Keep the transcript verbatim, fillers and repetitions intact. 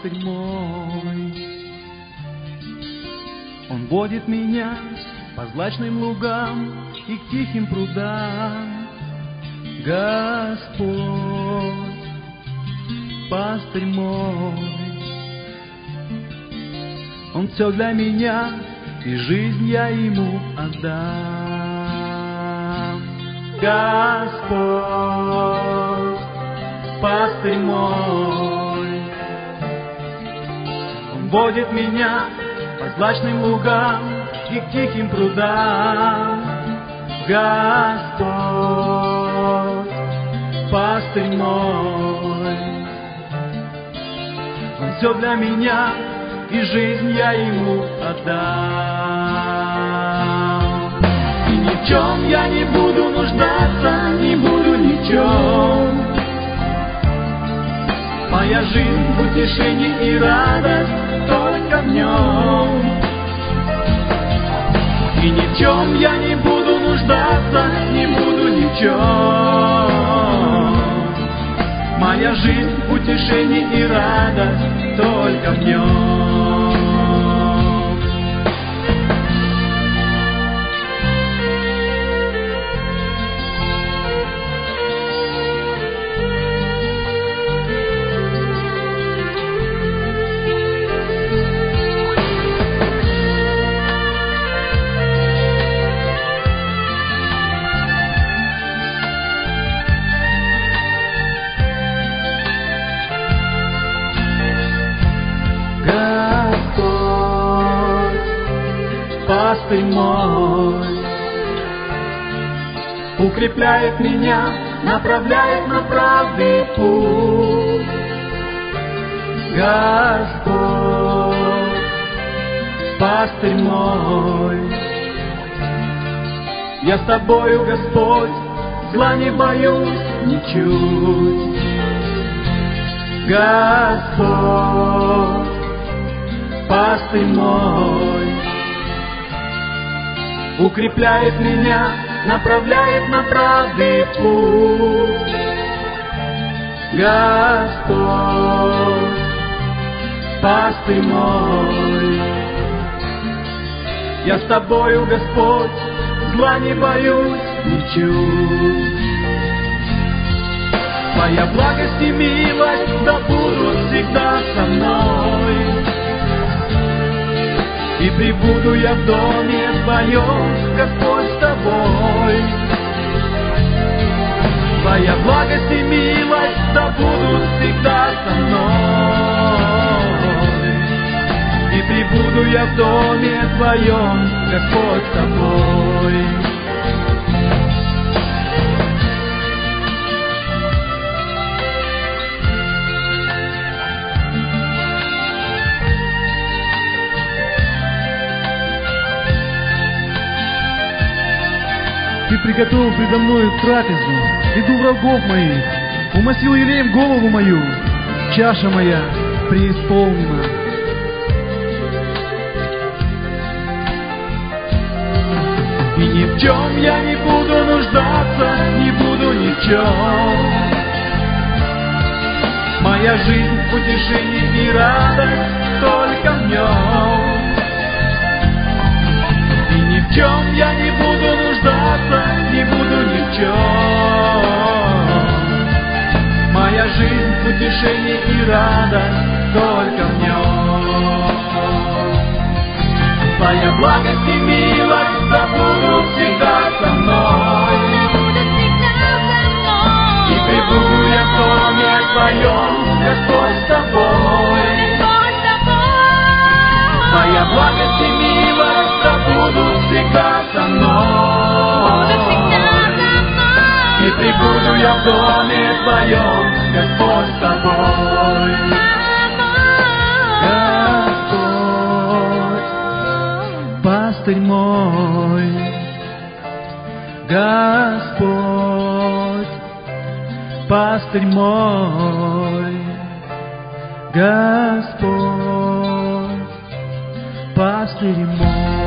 пастырь мой. Он водит меня по злачным лугам и к тихим прудам. Господь, пастырь мой, Он все для меня, и жизнь я Ему отдам. Господь, пастырь мой, Он водит меня по злачным лугам и к тихим прудам. Господь, пастырь мой, Он все для меня, и жизнь я Ему отдам. И ни в чем я не буду нуждаться, не буду ни в чем. Моя жизнь в утешении и радость только в Нем. И ни в чем я не буду нуждаться, не буду ни в чем. Моя жизнь в утешении и радость только в Нем. Пастырь мой, укрепляет меня, направляет на правый путь. Господь, пастырь мой, я с тобою, Господь, зла не боюсь ничуть. Господь, пастырь мой, укрепляет меня, направляет на правый путь. Господь, пастырь мой, я с тобою, Господь, зла не боюсь ничуть. Твоя благость и милость да будут всегда со мной, и пребуду я в доме Твоем, Господь, с Тобой. Твоя благость и милость да будут всегда со мной, и пребуду я в доме Твоем, Господь, с Тобой. Ты приготовил предо мною трапезу, виду врагов моих, умастил елеем голову мою, чаша моя преисполнена. И ни в чем я не буду нуждаться, не буду ни в чем. Моя жизнь в утешении и радость только в Нем. И ни в чем я не буду нуждаться, не буду ни в чем. Моя жизнь в утешении и радость только в Нем. Твоя благость и милость да будут всегда со мной, и пребуду я в доме Твоем, Господь, с Тобой. Твоя благость и милость да будут всегда со мной, и пребуду я в доме Твоем, Господь, с Тобой. Пастырь мой, Господь, пастырь мой, Господь, пастырь мой.